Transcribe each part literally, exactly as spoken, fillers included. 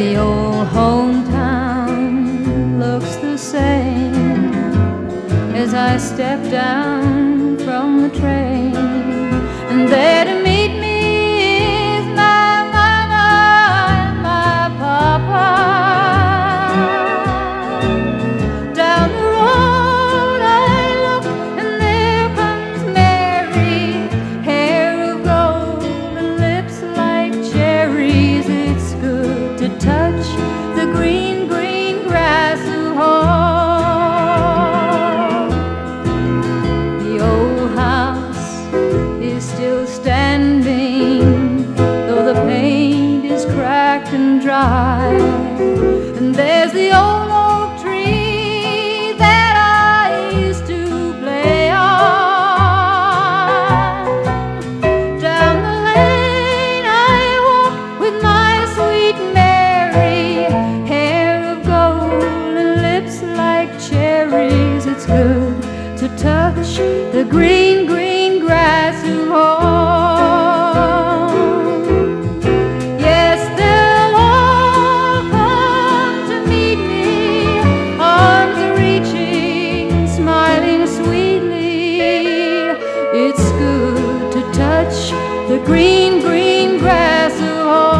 The old hometown looks the same as I step down from the train, and there to meet me is my mama and my papa. Down the road I look, and there comes Mary, hair of gold and lips like cherries. It's good to touch the green, green grass of home. The old house is still standing, though the paint is cracked and dry. And there's the old oak tree that I used to play on. Down the lane I walk with my sweet Mary, hair of gold and lips like cherries. It's good to touch the green, green grass of home. Yes, they'll all come to meet me, arms reaching, smiling sweetly. It's good to touch the green, green grass of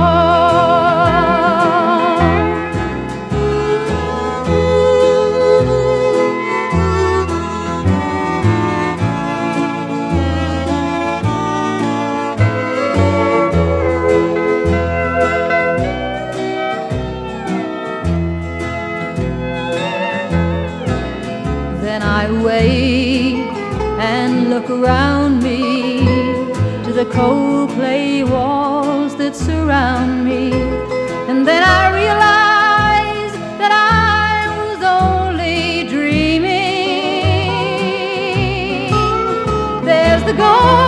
Then I wait and look around me to the cold clay walls that surround me, and then I realize that I was only dreaming. There's the gold